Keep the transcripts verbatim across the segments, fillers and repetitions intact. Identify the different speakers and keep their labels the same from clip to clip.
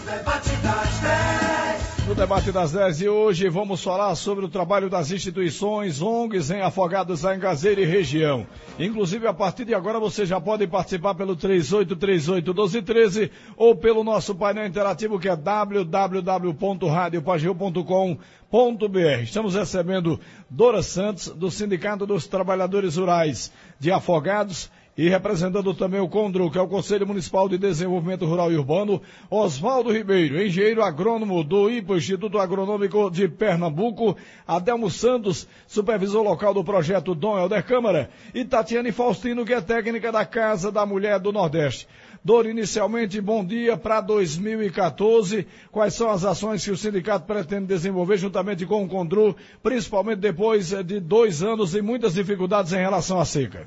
Speaker 1: No debate das dez de hoje, vamos falar sobre o trabalho das instituições, O N Gs em Afogados da Engazeira e região. Inclusive, a partir de agora, você já pode participar pelo três oito três oito, um dois um três ou pelo nosso painel interativo, que é w w w ponto rádio pageu ponto com ponto b r. Estamos recebendo Dora Santos, do Sindicato dos Trabalhadores Rurais de Afogados, e representando também o CONDRU, que é o Conselho Municipal de Desenvolvimento Rural e Urbano, Oswaldo Ribeiro, engenheiro agrônomo do I P A, Instituto Agronômico de Pernambuco, Adelmo Santos, supervisor local do projeto Dom Helder Câmara, e Tatiane Faustino, que é técnica da Casa da Mulher do Nordeste. Dora, inicialmente, bom dia para dois mil e quatorze. Quais são as ações que o sindicato pretende desenvolver juntamente com o CONDRU, principalmente depois de dois anos e muitas dificuldades em relação à seca?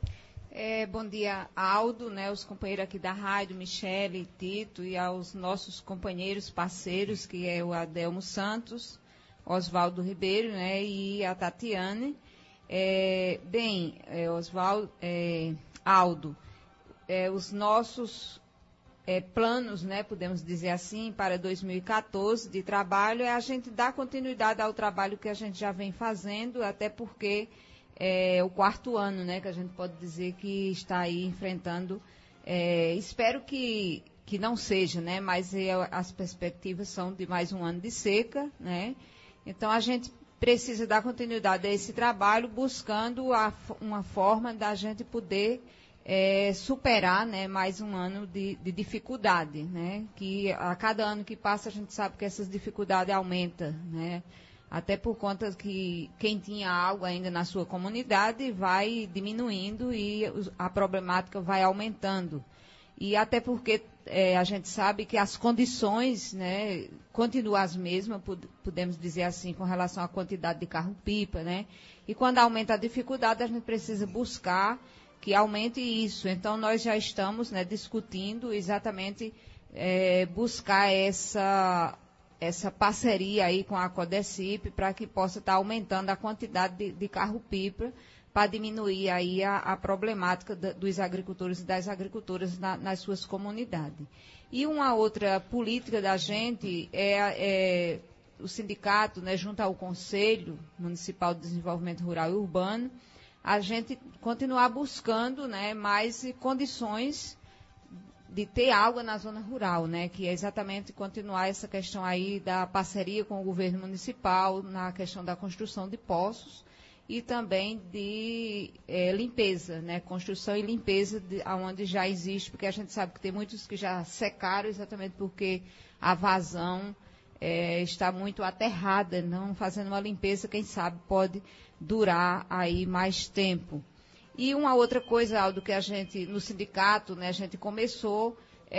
Speaker 2: É, bom dia, Aldo, né, os companheiros aqui da rádio, Michele, Tito, e aos nossos companheiros, parceiros, que é o Adelmo Santos, Oswaldo Ribeiro, né, e a Tatiane. É, bem, é, Oswaldo, é, Aldo, é, os nossos é, planos, né, podemos dizer assim, para dois mil e quatorze de trabalho, é a gente dar continuidade ao trabalho que a gente já vem fazendo, até porque é o quarto ano, né, que a gente pode dizer que está aí enfrentando. É, espero que, que não seja, né, mas é, as perspectivas são de mais um ano de seca, né. Então a gente precisa dar continuidade a esse trabalho, buscando a, uma forma da gente poder é, superar, né, mais um ano de, de dificuldade, né, que a cada ano que passa a gente sabe que essas dificuldades aumentam, né. Até por conta que quem tinha água ainda na sua comunidade vai diminuindo e a problemática vai aumentando. E até porque é, a gente sabe que as condições, né, continuam as mesmas, podemos dizer assim, com relação à quantidade de carro-pipa, né? E quando aumenta a dificuldade, a gente precisa buscar que aumente isso. Então, nós já estamos, né, discutindo exatamente é, buscar essa... essa parceria aí com a Codecip para que possa estar aumentando a quantidade de, de carro-pipa para diminuir aí a, a problemática da, dos agricultores e das agricultoras na, nas suas comunidades. E uma outra política da gente é, é o sindicato, né, junto ao Conselho Municipal de Desenvolvimento Rural e Urbano, a gente continuar buscando, né, mais condições de ter água na zona rural, né, que é exatamente continuar essa questão aí da parceria com o governo municipal na questão da construção de poços e também de é, limpeza, né, construção e limpeza de, onde já existe, porque a gente sabe que tem muitos que já secaram exatamente porque a vazão é, está muito aterrada, não fazendo uma limpeza, quem sabe pode durar aí mais tempo. E uma outra coisa, Aldo, que a gente, no sindicato, né, a gente começou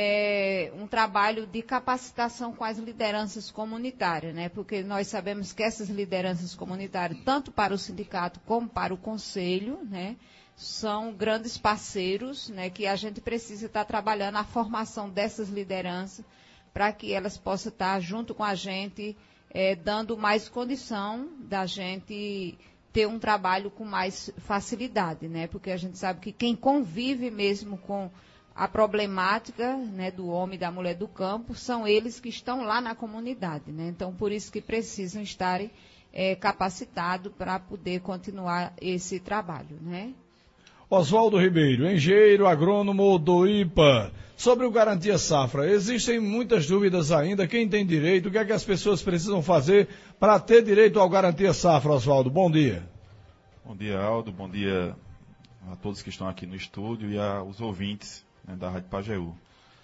Speaker 2: é, um trabalho de capacitação com as lideranças comunitárias, né, porque nós sabemos que essas lideranças comunitárias, tanto para o sindicato como para o conselho, né, são grandes parceiros, né, que a gente precisa estar trabalhando a formação dessas lideranças para que elas possam estar junto com a gente, é, dando mais condição da gente ter um trabalho com mais facilidade, né? Porque a gente sabe que quem convive mesmo com a problemática, né, do homem e da mulher do campo são eles que estão lá na comunidade, né? Então, por isso que precisam estar é, capacitados para poder continuar esse trabalho, né?
Speaker 1: Oswaldo Ribeiro, engenheiro agrônomo do I P A. Sobre o Garantia Safra, existem muitas dúvidas ainda. Quem tem direito, o que é que as pessoas precisam fazer para ter direito ao Garantia Safra, Oswaldo? Bom dia.
Speaker 3: Bom dia, Aldo. Bom dia a todos que estão aqui no estúdio e aos ouvintes, né, da Rádio Pajeú.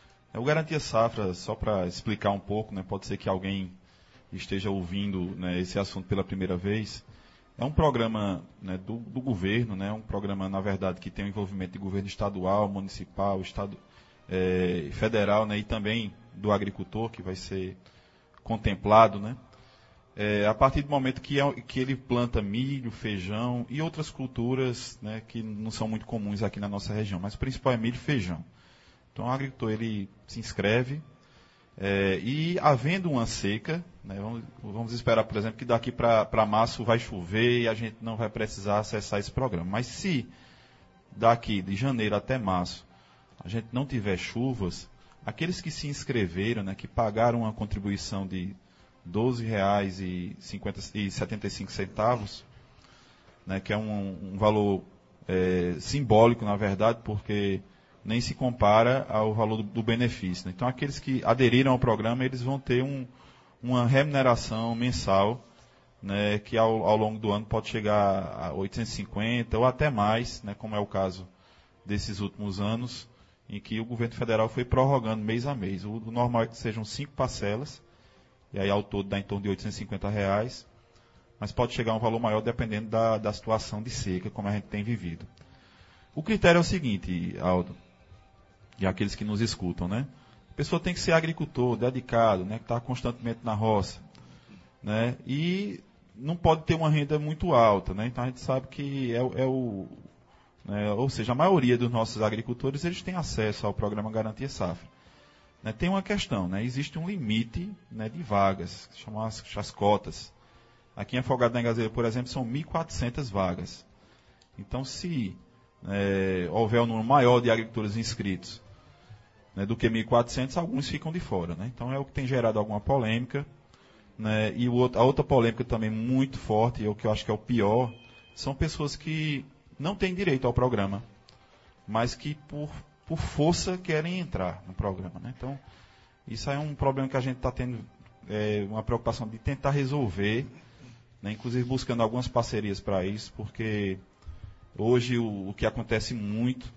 Speaker 3: O Garantia Safra, só para explicar um pouco, né, pode ser que alguém esteja ouvindo, né, esse assunto pela primeira vez. É um programa, né, do, do governo, né, um programa, na verdade, que tem o envolvimento de governo estadual, municipal, estado, é, federal, né, e também do agricultor, que vai ser contemplado, né, é, a partir do momento que, é, que ele planta milho, feijão e outras culturas, né, que não são muito comuns aqui na nossa região, mas o principal é milho e feijão. Então, o agricultor ele se inscreve, É, e havendo uma seca, né, vamos, vamos esperar, por exemplo, que daqui para março vai chover e a gente não vai precisar acessar esse programa. Mas se daqui de janeiro até março a gente não tiver chuvas, aqueles que se inscreveram, né, que pagaram uma contribuição de doze reais e setenta e cinco centavos, né, que é um, um valor é, simbólico, na verdade, porque nem se compara ao valor do, do benefício. Né? Então, aqueles que aderiram ao programa, eles vão ter um, uma remuneração mensal, né, que ao, ao longo do ano pode chegar a oitocentos e cinquenta ou até mais, né, como é o caso desses últimos anos, em que o governo federal foi prorrogando mês a mês. O, o normal é que sejam cinco parcelas, e aí ao todo dá em torno de oitocentos e cinquenta reais, mas pode chegar a um valor maior dependendo da, da situação de seca, como a gente tem vivido. O critério é o seguinte, Aldo, e aqueles que nos escutam, né? A pessoa tem que ser agricultor, dedicado, né, que está constantemente na roça, né, e não pode ter uma renda muito alta, né? Então a gente sabe que é, é o, né, ou seja, a maioria dos nossos agricultores eles têm acesso ao programa Garantia Safra. Né? Tem uma questão, né? Existe um limite, né, de vagas, que chamam as, as cotas. Aqui em Afogados da Engazeira, por exemplo, são mil e quatrocentas vagas. Então, se é, houver um número maior de agricultores inscritos, né, do que mil e quatrocentos, alguns ficam de fora. Né? Então, é o que tem gerado alguma polêmica. Né? E o outro, a outra polêmica também muito forte, e o que eu acho que é o pior, são pessoas que não têm direito ao programa, mas que por, por força querem entrar no programa. Né? Então, isso aí é um problema que a gente está tendo é, uma preocupação de tentar resolver, né? Inclusive buscando algumas parcerias para isso, porque hoje o, o que acontece muito,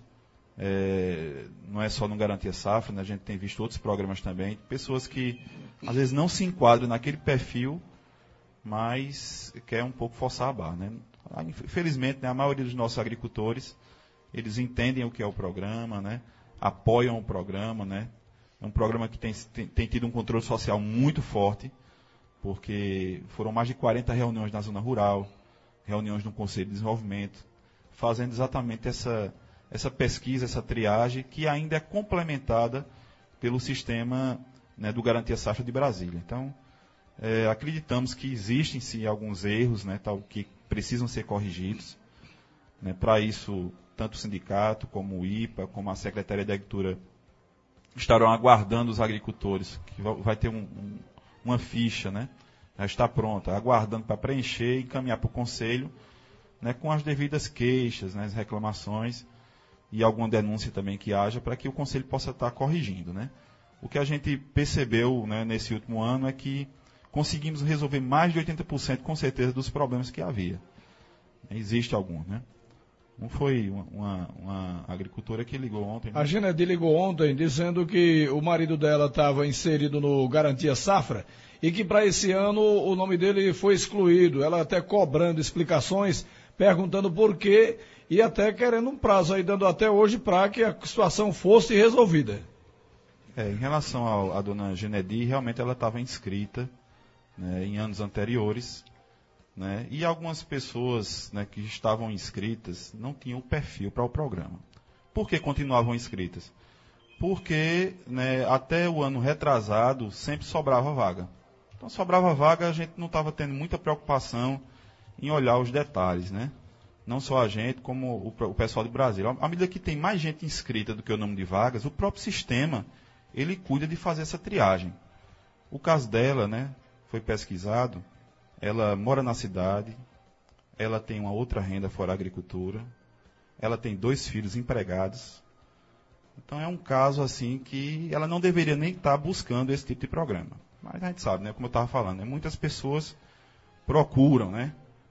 Speaker 3: é, não é só no Garantia Safra, né? A gente tem visto outros programas também, pessoas que às vezes não se enquadram naquele perfil, mas quer um pouco forçar a barra. Né? Infelizmente, né, a maioria dos nossos agricultores, eles entendem o que é o programa, né? Apoiam o programa. Né? É um programa que tem, tem, tem tido um controle social muito forte, porque foram mais de quarenta reuniões na zona rural, reuniões no Conselho de Desenvolvimento, fazendo exatamente essa, essa pesquisa, essa triagem, que ainda é complementada pelo sistema, né, do Garantia Safra de Brasília. Então, é, acreditamos que existem sim alguns erros, né, tal, que precisam ser corrigidos. Né, para isso, tanto o sindicato, como o I P A, como a Secretaria de Agricultura estarão aguardando os agricultores, que vai ter um, um, uma ficha, né, já está pronta, aguardando para preencher e encaminhar para o Conselho, né, com as devidas queixas, né, as reclamações e alguma denúncia também que haja, para que o Conselho possa estar corrigindo. Né. O que a gente percebeu, né, nesse último ano é que conseguimos resolver mais de oitenta por cento, com certeza, dos problemas que havia. Existe algum, né? Não foi uma, uma, uma agricultora que ligou ontem. Né?
Speaker 1: A Genedi ligou ontem dizendo que o marido dela estava inserido no Garantia Safra e que para esse ano o nome dele foi excluído. Ela até cobrando explicações, perguntando por quê e até querendo um prazo aí, dando até hoje para que a situação fosse resolvida.
Speaker 3: É, em relação à dona Genedi, realmente ela estava inscrita, né, em anos anteriores, né, e algumas pessoas, né, que estavam inscritas não tinham perfil para o programa. Por que continuavam inscritas? Porque, né, até o ano retrasado sempre sobrava vaga. Então sobrava vaga, a gente não estava tendo muita preocupação em olhar os detalhes, né? Não só a gente, como o, o pessoal de Brasília. À medida que tem mais gente inscrita do que o número de vagas, o próprio sistema ele cuida de fazer essa triagem. O caso dela, né, foi pesquisado, ela mora na cidade, ela tem uma outra renda fora a agricultura, ela tem dois filhos empregados. Então é um caso assim que ela não deveria nem estar buscando esse tipo de programa. Mas a gente sabe, né, como eu estava falando, né, muitas pessoas procuram, né,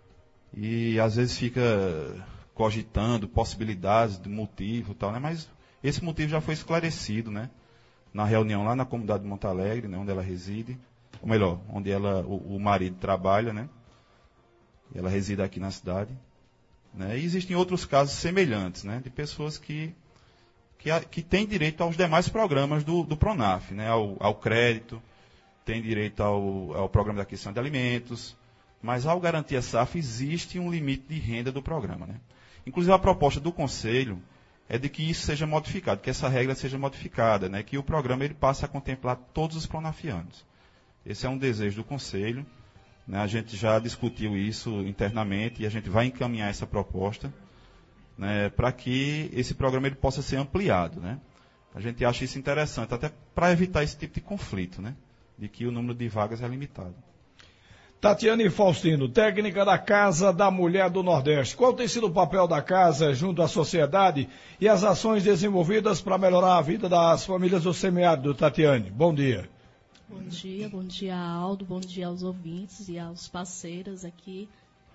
Speaker 3: e às vezes fica cogitando possibilidades de motivo e tal, né, mas esse motivo já foi esclarecido, né, na reunião lá na comunidade de Monte Alegre, né, onde ela reside, ou melhor, onde ela, o, o marido trabalha, né, e ela reside aqui na cidade, né, e existem outros casos semelhantes, né, de pessoas que, que, que têm direito aos demais programas do, do Pronaf, né, ao, ao crédito, têm direito ao, ao programa de aquisição de alimentos, mas ao Garantia Safra existe um limite de renda do programa, né. Inclusive a proposta do Conselho é de que isso seja modificado, que essa regra seja modificada, né, que o programa ele passe a contemplar todos os pronafianos. Esse é um desejo do Conselho, né, a gente já discutiu isso internamente e a gente vai encaminhar essa proposta, né, para que esse programa ele possa ser ampliado. Né. A gente acha isso interessante, até para evitar esse tipo de conflito, né? De que o número de vagas é limitado.
Speaker 1: Tatiane Faustino, técnica da Casa da Mulher do Nordeste. Qual tem sido o papel da Casa junto à sociedade e as ações desenvolvidas para melhorar a vida das famílias do semiárido, Tatiane? Bom dia.
Speaker 4: Bom dia, bom dia, Aldo, bom dia aos ouvintes e aos parceiros aqui.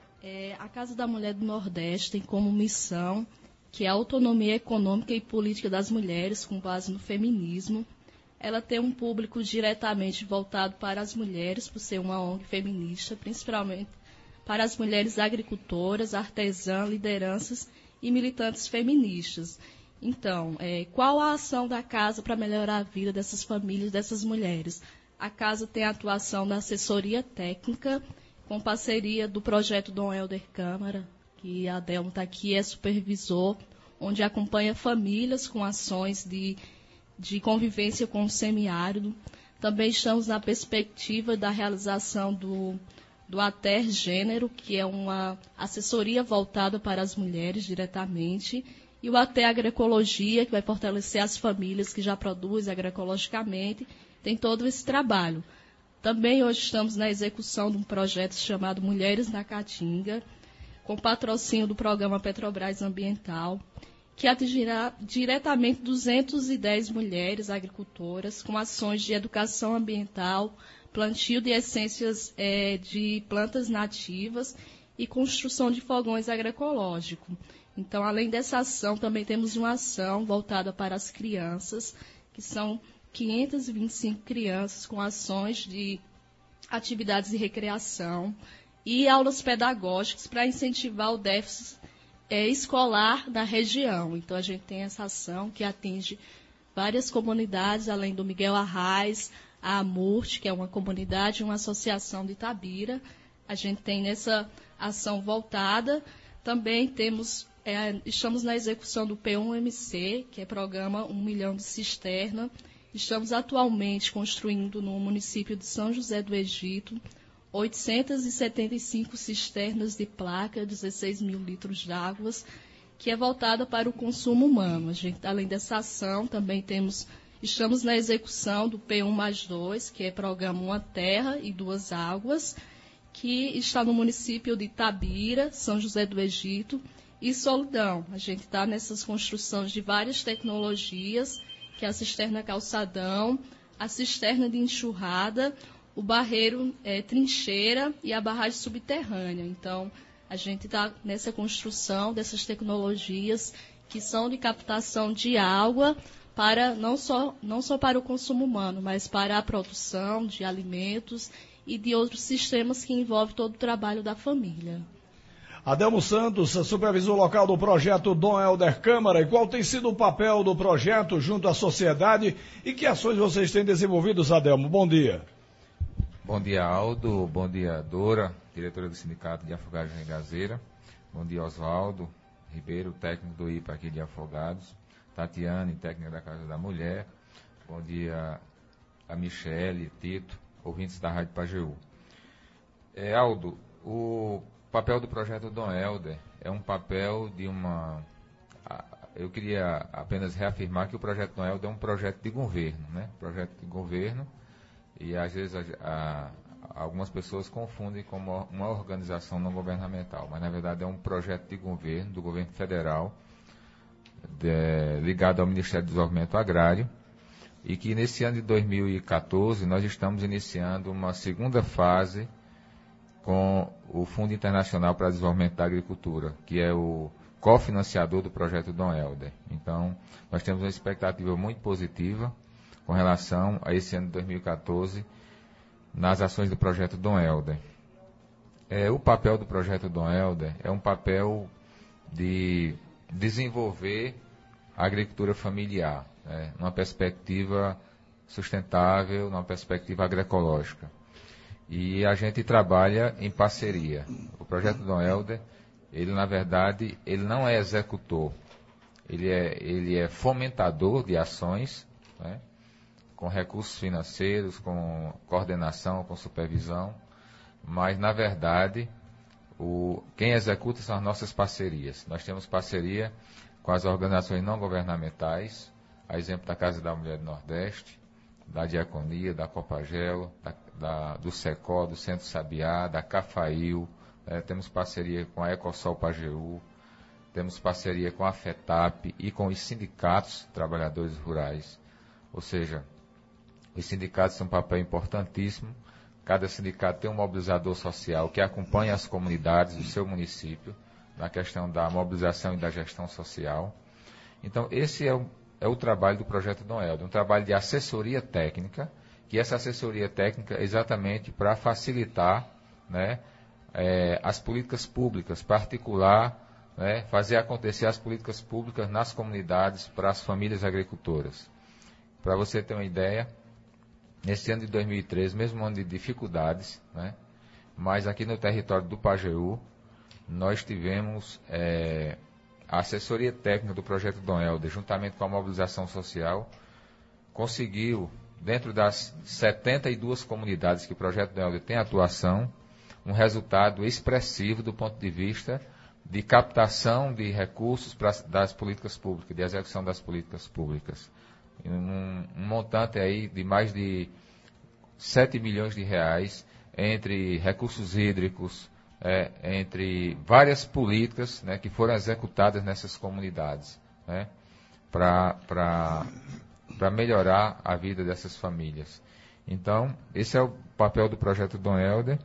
Speaker 4: É, a Casa da Mulher do Nordeste tem como missão que é a autonomia econômica e política das mulheres com base no feminismo. Ela tem um público diretamente voltado para as mulheres, por ser uma O N G feminista, principalmente para as mulheres agricultoras, artesãs, lideranças e militantes feministas. Então, é, qual a ação da Casa para melhorar a vida dessas famílias, dessas mulheres? A Casa tem a atuação da assessoria técnica, com parceria do projeto Dom Helder Câmara, que a Adelmo está aqui, é supervisor, onde acompanha famílias com ações de de convivência com o semiárido. Também estamos na perspectiva da realização do, do ATER Gênero, que é uma assessoria voltada para as mulheres diretamente, e o ATER Agroecologia, que vai fortalecer as famílias que já produzem agroecologicamente, tem todo esse trabalho. Também hoje estamos na execução de um projeto chamado Mulheres na Caatinga, com patrocínio do programa Petrobras Ambiental, que atingirá diretamente duzentas e dez mulheres agricultoras com ações de educação ambiental, plantio de essências é, de plantas nativas e construção de fogões agroecológicos. Então, além dessa ação, também temos uma ação voltada para as crianças, que são quinhentas e vinte e cinco crianças com ações de atividades de recreação e aulas pedagógicas para incentivar o déficit É, escolar da região. Então, a gente tem essa ação que atinge várias comunidades, além do Miguel Arraes, a AMURT, que é uma comunidade, uma associação de Itabira. A gente tem nessa ação voltada. Também temos, é, estamos na execução do P um M C, que é programa um milhão de cisterna. Estamos atualmente construindo no município de São José do Egito oitocentas e setenta e cinco cisternas de placa, dezesseis mil litros de água, que é voltada para o consumo humano. A gente, além dessa ação, também temos, estamos na execução do P um mais dois, que é programa Uma Terra e Duas Águas, que está no município de Itabira, São José do Egito e Solidão. A gente está nessas construções de várias tecnologias, que é a cisterna calçadão, a cisterna de enxurrada, o barreiro é, trincheira e a barragem subterrânea. Então, a gente está nessa construção dessas tecnologias que são de captação de água para não só, não só para o consumo humano, mas para a produção de alimentos e de outros sistemas que envolvem todo o trabalho da família.
Speaker 1: Adelmo Santos, supervisor local do projeto Dom Helder Câmara. E qual tem sido o papel do projeto junto à sociedade e que ações vocês têm desenvolvido, Adelmo? Bom dia.
Speaker 5: Bom dia, Aldo. Bom dia, Dora, diretora do Sindicato de Afogados de Engazeira. Bom dia, Osvaldo Ribeiro, técnico do I P A aqui de Afogados. Tatiane, técnica da Casa da Mulher. Bom dia a Michele, Tito, ouvintes da Rádio Pajeú. É, Aldo, o papel do projeto Dom Helder é um papel de uma... Eu queria apenas reafirmar que o projeto Dom Helder é um projeto de governo, né? Projeto de governo. E, às vezes, a, a, algumas pessoas confundem com uma, uma organização não governamental, mas, na verdade, é um projeto de governo, do governo federal, de, ligado ao Ministério do Desenvolvimento Agrário, e que, nesse ano de dois mil e quatorze, nós estamos iniciando uma segunda fase com o Fundo Internacional para o Desenvolvimento da Agricultura, que é o cofinanciador do projeto Dom Helder. Então, nós temos uma expectativa muito positiva com relação a esse ano de dois mil e quatorze, nas ações do projeto Dom Helder. É, o papel do projeto Dom Helder é um papel de desenvolver a agricultura familiar, né, numa perspectiva sustentável, numa perspectiva agroecológica. E a gente trabalha em parceria. O projeto Dom Helder, ele, na verdade, ele não é executor, ele é, ele é fomentador de ações, né, com recursos financeiros, com coordenação, com supervisão, mas, na verdade, o, quem executa são as nossas parcerias. Nós temos parceria com as organizações não governamentais, a exemplo da Casa da Mulher do Nordeste, da Diaconia, da Copagelo, da, da, do SECO, do Centro Sabiá, da Cafail, né? Temos parceria com a Ecosol Pajeú, temos parceria com a FETAP e com os sindicatos de trabalhadores rurais. Ou seja, os sindicatos têm um papel importantíssimo. Cada sindicato tem um mobilizador social que acompanha as comunidades do seu município na questão da mobilização e da gestão social. Então, esse é o é o trabalho do Projeto Dom Helder, um trabalho de assessoria técnica, que essa assessoria técnica é exatamente para facilitar, né, é, as políticas públicas, particular, né, fazer acontecer as políticas públicas nas comunidades para as famílias agricultoras. Para você ter uma ideia, nesse ano de dois mil e treze, mesmo ano de dificuldades, né, mas aqui no território do Pajeú, nós tivemos... É, a assessoria técnica do Projeto Dom Helder, juntamente com a mobilização social, conseguiu, dentro das setenta e duas comunidades que o Projeto Dom Helder tem atuação, um resultado expressivo do ponto de vista de captação de recursos pra, das políticas públicas, de execução das políticas públicas. Um, um montante aí de mais de sete milhões de reais entre recursos hídricos, É, entre várias políticas, né, que foram executadas nessas comunidades, né, para melhorar a vida dessas famílias. Então, esse é o papel do Projeto Dom Helder.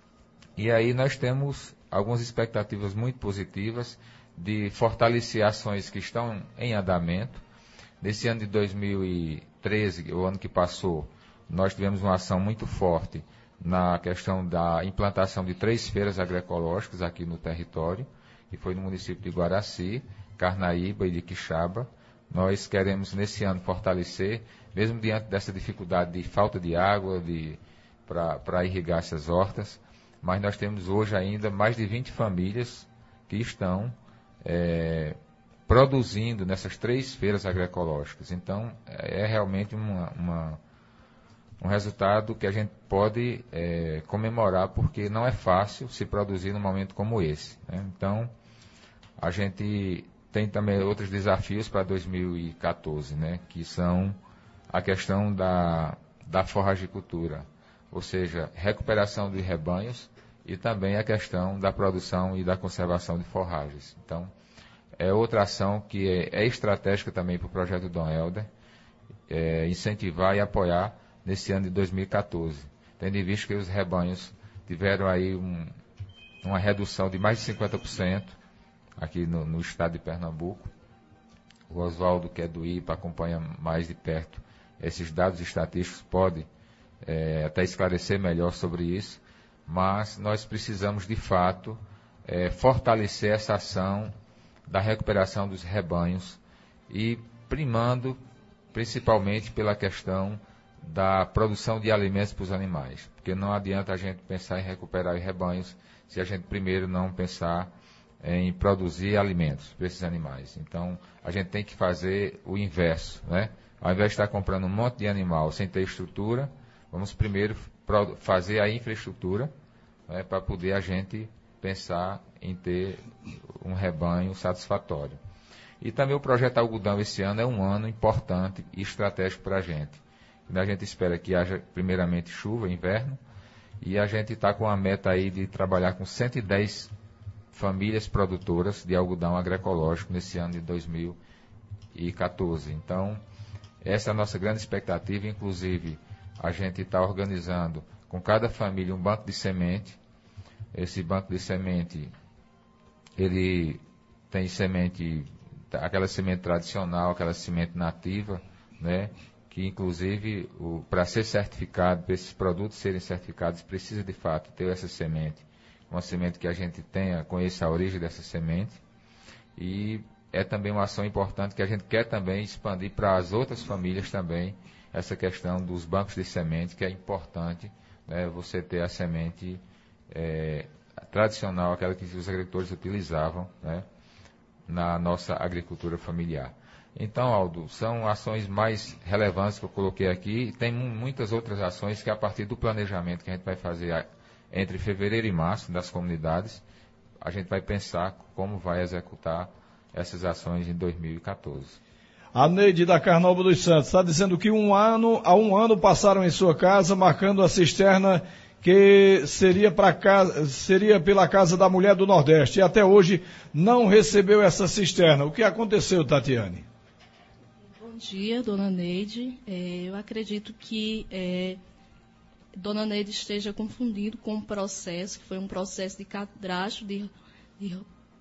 Speaker 5: E aí nós temos algumas expectativas muito positivas de fortalecer ações que estão em andamento. Nesse ano de dois mil e treze, o ano que passou, nós tivemos uma ação muito forte na questão da implantação de três feiras agroecológicas aqui no território, que foi no município de Guaraci, Carnaíba e de Quixaba. Nós queremos, nesse ano, fortalecer, mesmo diante dessa dificuldade de falta de água para irrigar essas hortas, mas nós temos hoje ainda mais de vinte famílias que estão é, produzindo nessas três feiras agroecológicas. Então, é realmente uma... uma um resultado que a gente pode é, comemorar, porque não é fácil se produzir num momento como esse, né? Então, a gente tem também outros desafios para dois mil e quatorze, né? Que são a questão da, da forragicultura, ou seja, recuperação de rebanhos e também a questão da produção e da conservação de forragens. Então, é outra ação que é, é estratégica também para o Projeto Dom Helder, é, incentivar e apoiar nesse ano de dois mil e quatorze, tendo em vista que os rebanhos tiveram aí um, uma redução de mais de cinquenta por cento aqui no, no estado de Pernambuco. O Oswaldo, que é do I P A, acompanha mais de perto esses dados estatísticos, pode é, até esclarecer melhor sobre isso, mas nós precisamos, de fato, é, fortalecer essa ação da recuperação dos rebanhos e primando principalmente pela questão da produção de alimentos para os animais, porque não adianta a gente pensar em recuperar os rebanhos se a gente primeiro não pensar em produzir alimentos para esses animais. Então, a gente tem que fazer o inverso, né? Ao invés de estar comprando um monte de animal sem ter estrutura, vamos primeiro fazer a infraestrutura, né, para poder a gente pensar em ter um rebanho satisfatório. E também o projeto Algodão esse ano é um ano importante e estratégico para a gente. A gente espera que haja, primeiramente, chuva, inverno, e a gente está com a meta aí de trabalhar com cento e dez famílias produtoras de algodão agroecológico nesse ano de dois mil e quatorze. Então, essa é a nossa grande expectativa. Inclusive, a gente está organizando com cada família um banco de semente. Esse banco de semente, ele tem semente, aquela semente tradicional, aquela semente nativa, né? Que inclusive, para ser certificado, para esses produtos serem certificados, precisa de fato ter essa semente, uma semente que a gente tenha, conheça a origem dessa semente, e é também uma ação importante que a gente quer também expandir para as outras famílias também, essa questão dos bancos de semente, que é importante, né, você ter a semente é, tradicional, aquela que os agricultores utilizavam, né, na nossa agricultura familiar. Então, Aldo, são ações mais relevantes que eu coloquei aqui. Tem muitas outras ações que, a partir do planejamento que a gente vai fazer entre fevereiro e março das comunidades, a gente vai pensar como vai executar essas ações em dois mil e quatorze.
Speaker 1: A Neide da Carnaúba dos Santos está dizendo que um ano, há um ano passaram em sua casa marcando a cisterna que seria, pra casa, seria pela Casa da Mulher do Nordeste e até hoje não recebeu essa cisterna. O que aconteceu, Tatiane?
Speaker 4: Bom dia, dona Neide. É, eu acredito que é, dona Neide esteja confundindo com o processo, que foi um processo de cadastro de, de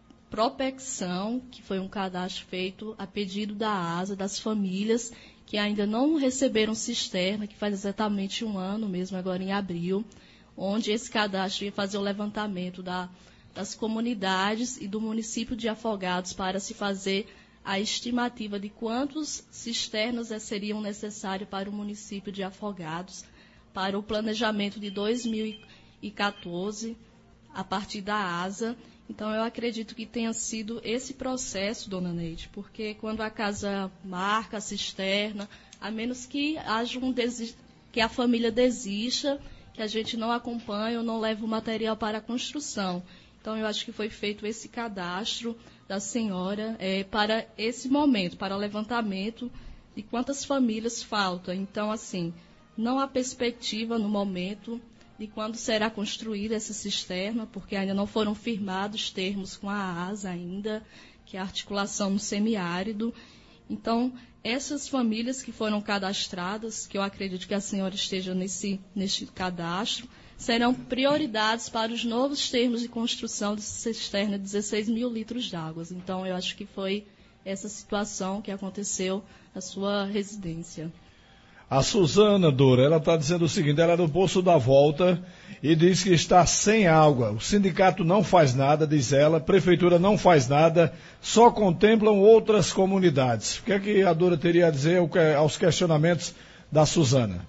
Speaker 4: propecção, que foi um cadastro feito a pedido da ASA, das famílias que ainda não receberam cisterna, que faz exatamente um ano, mesmo agora em abril, onde esse cadastro ia fazer o levantamento da, das comunidades e do município de Afogados para se fazer a estimativa de quantos cisternas seriam necessárias para o município de Afogados, para o planejamento de dois mil e quatorze, a partir da ASA. Então, eu acredito que tenha sido esse processo, dona Neide, porque quando a casa marca a cisterna, a menos que haja um desi- que a família desista, que a gente não acompanha ou não leva o material para a construção. Então, eu acho que foi feito esse cadastro da senhora é, para esse momento, para o levantamento de quantas famílias faltam. Então, assim, não há perspectiva no momento de quando será construída essa cisterna, porque ainda não foram firmados termos com a ASA ainda, que é a articulação no semiárido. Então, essas famílias que foram cadastradas, que eu acredito que a senhora esteja nesse, nesse cadastro, serão prioridades para os novos termos de construção de cisterna de dezesseis mil litros de água. Então, eu acho que foi essa situação que aconteceu na sua residência.
Speaker 1: A Suzana, Dora, ela está dizendo o seguinte, ela é do Poço da Volta e diz que está sem água. O sindicato não faz nada, diz ela, a prefeitura não faz nada, só contemplam outras comunidades. O que é que a Dora teria a dizer aos questionamentos da Suzana?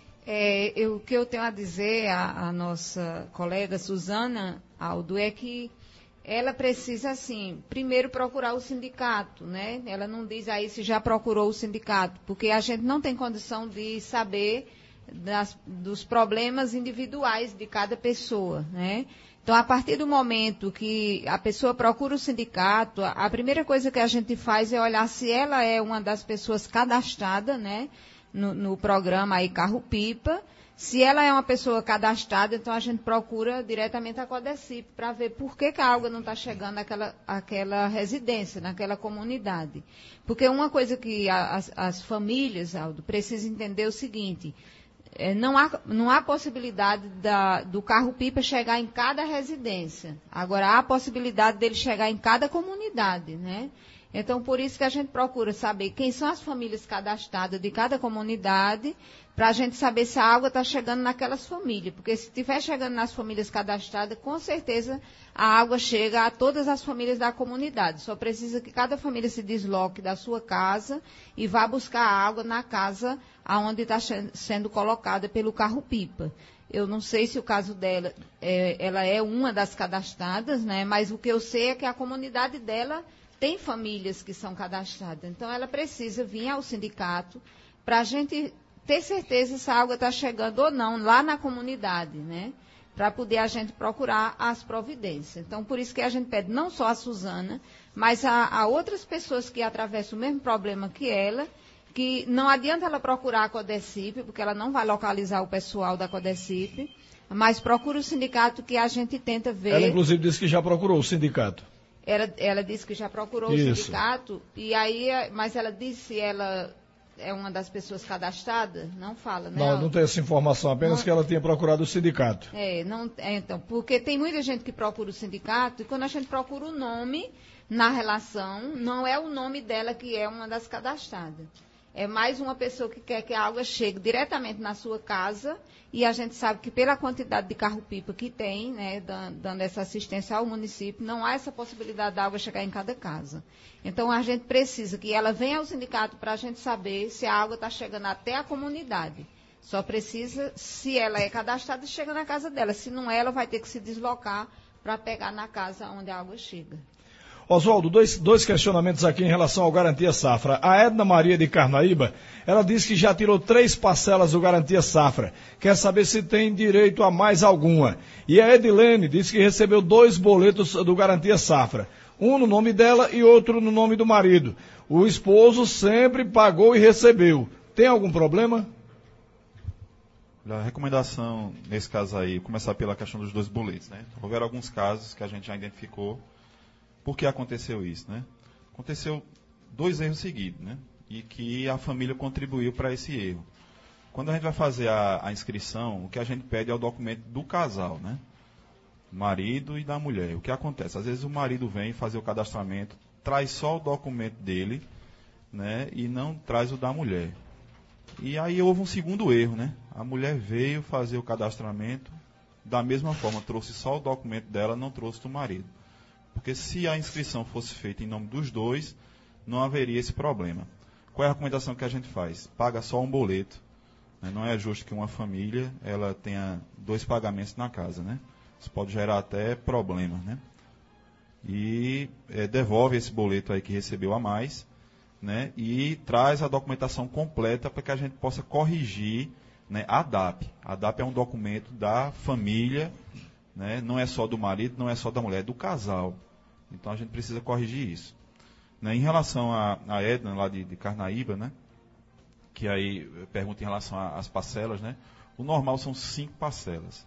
Speaker 2: É, eu, o que eu tenho a dizer à, à nossa colega Suzana, Aldo, é que ela precisa, assim, primeiro procurar o sindicato, né? Ela não diz aí se já procurou o sindicato, porque a gente não tem condição de saber das, dos problemas individuais de cada pessoa, né? Então, a partir do momento que a pessoa procura o sindicato, a primeira coisa que a gente faz é olhar se ela é uma das pessoas cadastradas, né? No, no programa aí Carro-Pipa. Se ela é uma pessoa cadastrada, então a gente procura diretamente a Codecip para ver por que, que a água não está chegando naquela, àquela residência, naquela comunidade. Porque uma coisa que a, as, as famílias, Aldo, precisam entender é o seguinte, é, não, há, não há possibilidade da, do carro-pipa chegar em cada residência. Agora, há a possibilidade dele chegar em cada comunidade, né? Então, por isso que a gente procura saber quem são as famílias cadastradas de cada comunidade, para a gente saber se a água está chegando naquelas famílias. Porque se estiver chegando nas famílias cadastradas, com certeza a água chega a todas as famílias da comunidade. Só precisa que cada família se desloque da sua casa e vá buscar a água na casa onde está sendo colocada pelo carro-pipa. Eu não sei se o caso dela, é, ela é uma das cadastradas, né? Mas o que eu sei é que a comunidade dela tem famílias que são cadastradas. Então, ela precisa vir ao sindicato para a gente ter certeza se a água está chegando ou não lá na comunidade, né? Para poder a gente procurar as providências. Então, por isso que a gente pede não só a Suzana, mas a, a outras pessoas que atravessam o mesmo problema que ela, que não adianta ela procurar a Codecip, porque ela não vai localizar o pessoal da Codecip, mas procura o sindicato que a gente tenta ver.
Speaker 1: Ela, inclusive, disse que já procurou o sindicato.
Speaker 2: Ela, ela disse que já procurou Isso. o sindicato, e aí, mas ela disse se ela é uma das pessoas cadastradas? Não fala, né?
Speaker 1: Não, não tem essa informação, apenas não, que ela tinha procurado o sindicato.
Speaker 2: É, não, é, então, porque tem muita gente que procura o sindicato, e quando a gente procura o nome na relação, não é o nome dela que é uma das cadastradas. É mais uma pessoa que quer que a água chegue diretamente na sua casa, e a gente sabe que pela quantidade de carro-pipa que tem, né, dando essa assistência ao município, não há essa possibilidade da água chegar em cada casa. Então, a gente precisa que ela venha ao sindicato para a gente saber se a água está chegando até a comunidade. Só precisa, se ela é cadastrada, chega na casa dela. Se não é, ela vai ter que se deslocar para pegar na casa onde a água chega.
Speaker 1: Oswaldo, dois, dois questionamentos aqui em relação ao Garantia Safra. A Edna Maria de Carnaíba, ela disse que já tirou três parcelas do Garantia Safra. Quer saber se tem direito a mais alguma. E a Edilene disse que recebeu dois boletos do Garantia Safra. um no nome dela e outro no nome do marido. O esposo sempre pagou e recebeu. Tem algum problema?
Speaker 3: A recomendação, nesse caso aí, começar pela questão dos dois boletos, né? Houveram alguns casos que a gente já identificou. Por que aconteceu isso, né? Aconteceu dois erros seguidos, né? E que a família contribuiu para esse erro. Quando a gente vai fazer a, a inscrição, o que a gente pede é o documento do casal, né? Marido e da mulher. O que acontece? Às vezes o marido vem fazer o cadastramento, traz só o documento dele, né? E não traz o da mulher. E aí houve um segundo erro, né? A mulher veio fazer o cadastramento, da mesma forma, trouxe só o documento dela, não trouxe do marido. Porque se a inscrição fosse feita em nome dos dois, não haveria esse problema. Qual é a recomendação que a gente faz? Paga só um boleto. Né? Não é justo que uma família ela tenha dois pagamentos na casa, né? Isso pode gerar até problemas, né? E é, devolve esse boleto aí que recebeu a mais, né? E traz a documentação completa para que a gente possa corrigir, né, a D A P. A D A P é um documento da família, né? Não é só do marido, não é só da mulher, é do casal. Então a gente precisa corrigir isso. Né? Em relação a, a Edna, lá de, de Carnaíba, né? Que aí pergunta em relação às parcelas, né? O normal são cinco parcelas.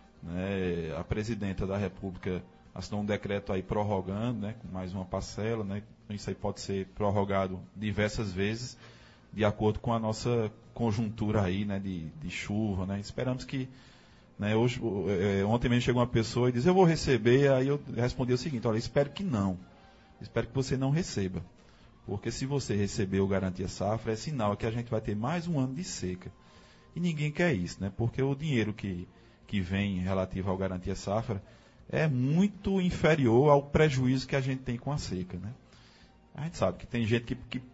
Speaker 3: Né? A presidenta da República assinou um decreto aí prorrogando, né? Com mais uma parcela, né? Isso aí pode ser prorrogado diversas vezes, de acordo com a nossa conjuntura aí, né? De, de chuva, né? Esperamos que, né? Hoje, é, ontem mesmo chegou uma pessoa e disse, eu vou receber, aí eu respondi o seguinte, olha, espero que não. Espero que você não receba. Porque se você receber o Garantia Safra, é sinal que a gente vai ter mais um ano de seca. E ninguém quer isso, né? Porque o dinheiro que, que vem relativo ao Garantia Safra é muito inferior ao prejuízo que a gente tem com a seca, né? A gente sabe que tem gente que... que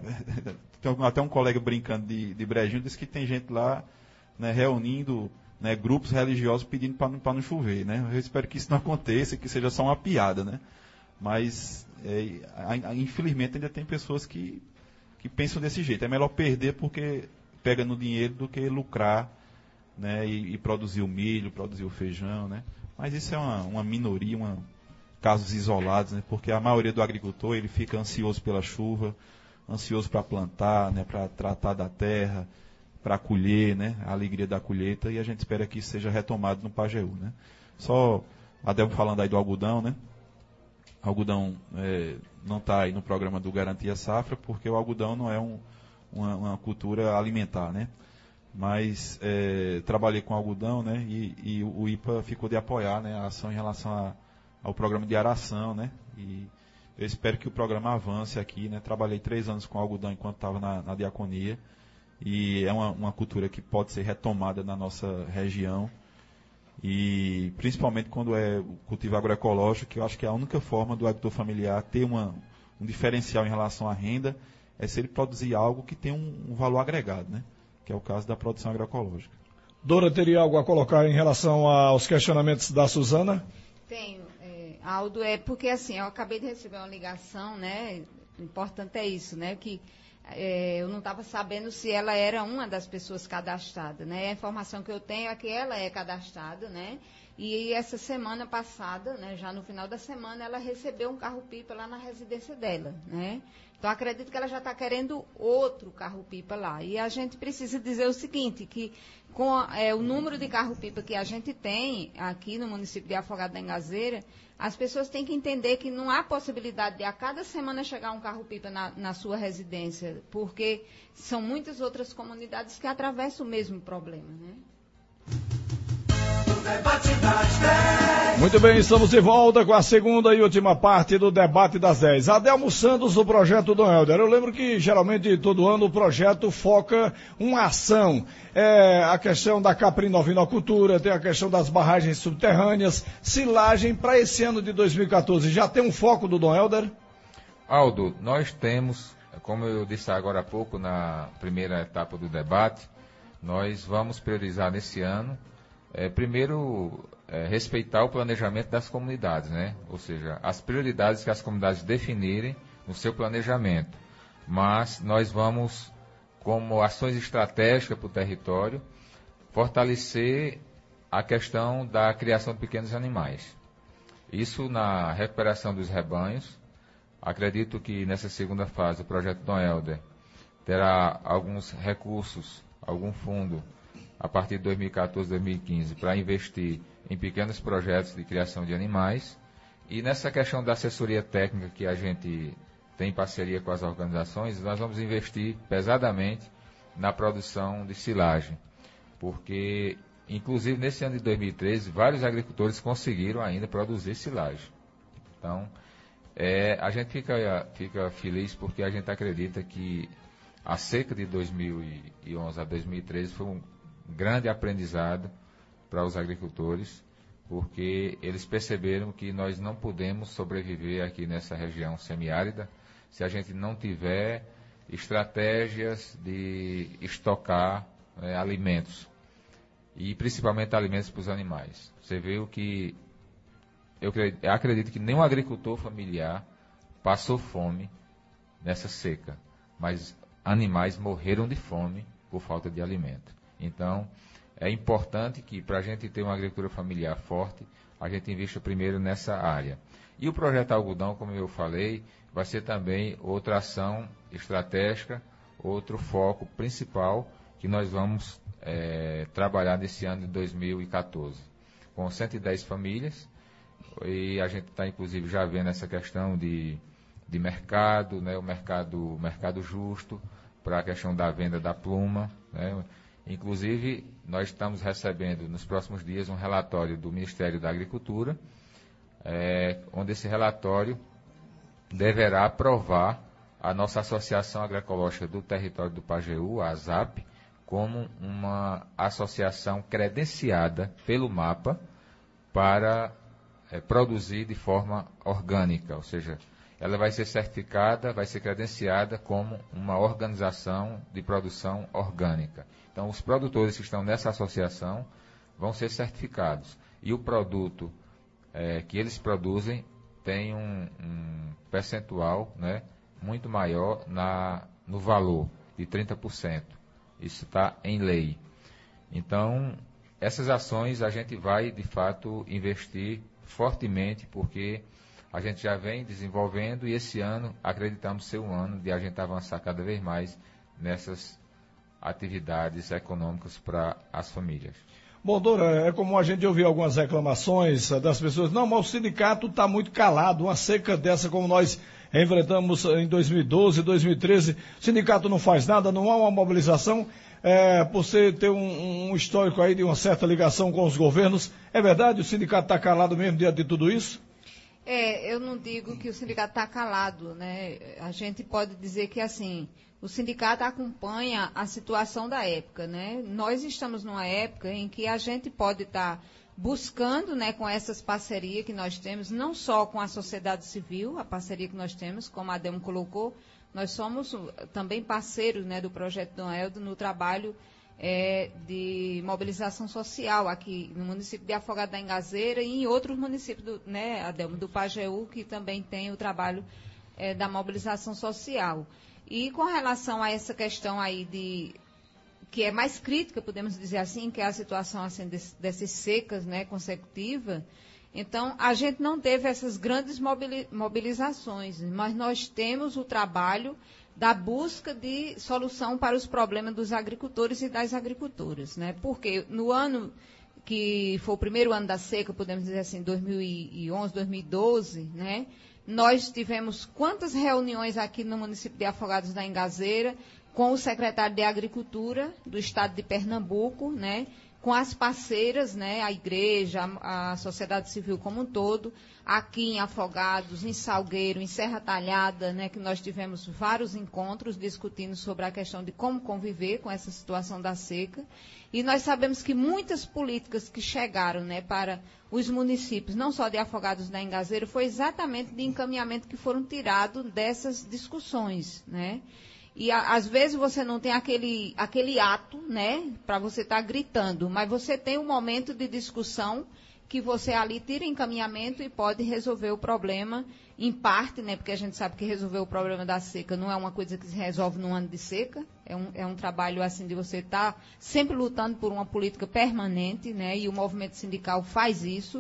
Speaker 3: tem até um colega brincando de, de brejinho, disse que tem gente lá, né, reunindo, né, grupos religiosos pedindo para não, não chover, né? Eu espero que isso não aconteça, que seja só uma piada, né? Mas, é, a, a, infelizmente, ainda tem pessoas que, que pensam desse jeito. É melhor perder porque pega no dinheiro do que lucrar, né, e, e produzir o milho, produzir o feijão, né? Mas isso é uma, uma minoria, uma, casos isolados, né? Porque a maioria do agricultor ele fica ansioso pela chuva, ansioso para plantar, né, para tratar da terra, para colher, né, a alegria da colheita, e a gente espera que isso seja retomado no Pajeú, né? Só a Débora falando aí do algodão, né? O algodão é, não está aí no programa do Garantia Safra, porque o algodão não é um, uma, uma cultura alimentar, né? Mas é, trabalhei com algodão, né? E, e o I P A ficou de apoiar, né, a ação em relação a, ao programa de aração, né? E eu espero que o programa avance aqui, né? Trabalhei três anos com algodão enquanto estava na, na diaconia, e é uma, uma cultura que pode ser retomada na nossa região. E principalmente quando é o cultivo agroecológico, que eu acho que é a única forma do agricultor familiar ter uma, um diferencial em relação à renda, é se ele produzir algo que tem um, um valor agregado, né? Que é o caso da produção agroecológica. Dora, teria algo a colocar em relação aos questionamentos da Suzana?
Speaker 2: Tenho, é, Aldo, é porque assim, eu acabei de receber uma ligação, né? O importante é isso, né? Que é, eu não estava sabendo se ela era uma das pessoas cadastradas, né? A informação que eu tenho é que ela é cadastrada, né? E essa semana passada, né, já no final da semana, ela recebeu um carro-pipa lá na residência dela, né? Então, acredito que ela já está querendo outro carro-pipa lá. E a gente precisa dizer o seguinte, que com é, o número de carro-pipa que a gente tem aqui no município de Afogados da Engazeira, as pessoas têm que entender que não há possibilidade de a cada semana chegar um carro-pipa na, na sua residência, porque são muitas outras comunidades que atravessam o mesmo problema, né?
Speaker 1: Muito bem, estamos de volta com a segunda e última parte do debate das dez. Adelmo Santos, o projeto do Helder. Eu lembro que geralmente todo ano o projeto foca uma ação. É a questão da caprinocultura, tem a questão das barragens subterrâneas, silagem. Para esse ano de dois mil e quatorze, já tem um foco do Dom Helder?
Speaker 5: Aldo, nós temos, como eu disse agora há pouco na primeira etapa do debate, nós vamos priorizar nesse ano. É, primeiro, é, respeitar o planejamento das comunidades, né? Ou seja, as prioridades que as comunidades definirem no seu planejamento. Mas nós vamos, como ações estratégicas para o território, fortalecer a questão da criação de pequenos animais. Isso na recuperação dos rebanhos. Acredito que nessa segunda fase o projeto Dom Helder terá alguns recursos, algum fundo, a partir de dois mil e quatorze, dois mil e quinze, para investir em pequenos projetos de criação de animais. E nessa questão da assessoria técnica que a gente tem em parceria com as organizações, nós vamos investir pesadamente na produção de silagem, porque, inclusive, nesse ano de dois mil e treze, vários agricultores conseguiram ainda produzir silagem. Então, é, a gente fica, fica feliz porque a gente acredita que a seca de dois mil e onze a dois mil e treze foi um grande aprendizado para os agricultores, porque eles perceberam que nós não podemos sobreviver aqui nessa região semiárida se a gente não tiver estratégias de estocar é, alimentos, e principalmente alimentos para os animais. Você vê o que eu acredito que nenhum agricultor familiar passou fome nessa seca, mas animais morreram de fome por falta de alimento. Então, é importante que, para a gente ter uma agricultura familiar forte, a gente invista primeiro nessa área. E o projeto Algodão, como eu falei, vai ser também outra ação estratégica, outro foco principal que nós vamos é, trabalhar nesse ano de dois mil e quatorze. Com cento e dez famílias, e a gente está, inclusive, já vendo essa questão de, de mercado, né, o mercado, mercado justo, para a questão da venda da pluma, né. Inclusive, nós estamos recebendo nos próximos dias um relatório do Ministério da Agricultura, é, onde esse relatório deverá aprovar a nossa Associação Agroecológica do Território do Pajeú, a ASAP, como uma associação credenciada pelo MAPA para é, produzir de forma orgânica, ou seja, ela vai ser certificada, vai ser credenciada como uma organização de produção orgânica. Então, os produtores que estão nessa associação vão ser certificados. E o produto é, que eles produzem tem um, um percentual, né, muito maior na, no valor, de trinta por cento. Isso está em lei. Então, essas ações a gente vai, de fato, investir fortemente, porque a gente já vem desenvolvendo e esse ano acreditamos ser um ano de a gente avançar cada vez mais nessas atividades econômicas para as famílias.
Speaker 1: Bom, Dora, é comum a gente ouvir algumas reclamações das pessoas. Não, mas o sindicato está muito calado. Uma seca dessa como nós enfrentamos em dois mil e doze, dois mil e treze, o sindicato não faz nada, não há uma mobilização. É, por você ter um, um histórico aí de uma certa ligação com os governos, é verdade? O sindicato está calado mesmo diante de tudo isso?
Speaker 2: É, eu não digo que o sindicato está calado, né? A gente pode dizer que, assim, o sindicato acompanha a situação da época, né? Nós estamos numa época em que a gente pode estar tá buscando, né, com essas parcerias que nós temos, não só com a sociedade civil, a parceria que nós temos, como a Adelmo colocou, nós somos também parceiros, né, do projeto Dom Helder no trabalho É, de mobilização social aqui no município de Afogado da Engazeira e em outros municípios, do, né, Adelmo, do Pajeú, que também tem o trabalho é, da mobilização social. E com relação a essa questão aí de que é mais crítica, podemos dizer assim, que é a situação assim, desse, dessas secas, né, consecutivas, então a gente não teve essas grandes mobilizações, mas nós temos o trabalho da busca de solução para os problemas dos agricultores e das agricultoras, né? Porque no ano que foi o primeiro ano da seca, podemos dizer assim, dois mil e onze, dois mil e doze, né? Nós tivemos quantas reuniões aqui no município de Afogados da Engazeira com o secretário de Agricultura do estado de Pernambuco, né? Com as parceiras, né, a igreja, a, a sociedade civil como um todo, aqui em Afogados, em Salgueiro, em Serra Talhada, né, que nós tivemos vários encontros discutindo sobre a questão de como conviver com essa situação da seca. E nós sabemos que muitas políticas que chegaram, né, para os municípios, não só de Afogados da Engazeira, foi exatamente de encaminhamento que foram tirados dessas discussões, né? E a, às vezes você não tem aquele, aquele ato, né, para você estar tá gritando, mas você tem um momento de discussão que você ali tira encaminhamento e pode resolver o problema em parte, né, porque a gente sabe que resolver o problema da seca não é uma coisa que se resolve num ano de seca, é um, é um trabalho assim de você estar tá sempre lutando por uma política permanente, né, e o movimento sindical faz isso.